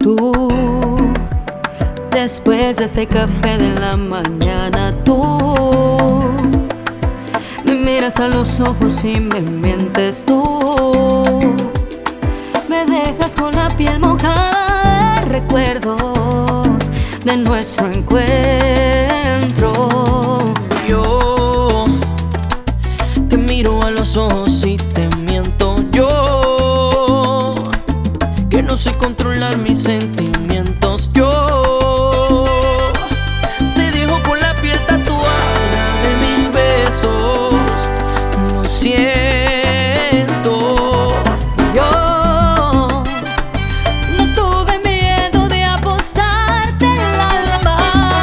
Tú, después de ese café de la mañana, tú me miras a los ojos y me mientes. Tú me dejas con la piel mojada de recuerdos de nuestro encuentro. Yo te miro a los ojos y te miento. Yo que no sé controlar mis sentimientos. Yo te dejo con la piel tatuada de mis besos. Lo siento. Yo no tuve miedo de apostarte el alma.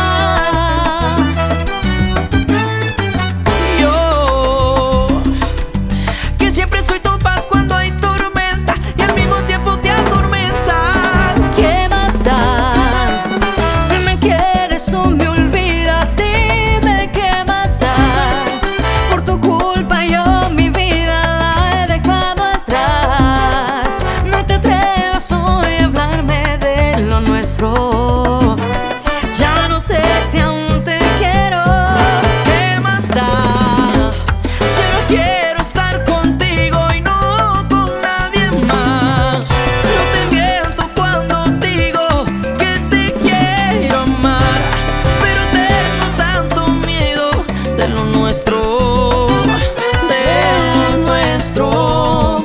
Yo que siempre soy tu paz cuando hay tormenta y al mismo tiempo te atormentas. ¿Qué más da? Si me quieres o me olvidas, dime qué más da. Por tu culpa yo mi vida la he dejado atrás. No te atrevas hoy a hablarme de lo nuestro. Ya no sé si aún te quiero. ¿Qué más da? Solo quiero estar contigo y no con nadie más. No te miento cuando digo que te quiero amar, pero tengo tanto miedo de lo nuestro, de lo nuestro.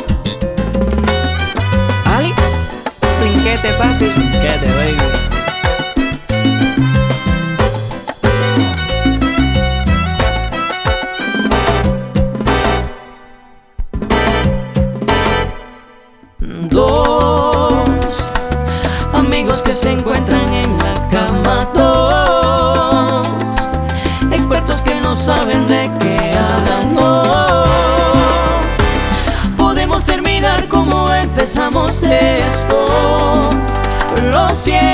Ali, swinguete, papi. ¿Qué te baby? Dos amigos que se encuentran en la cama. Dos expertos que no saben de qué hablan. No podemos terminar como empezamos esto. Lo siento.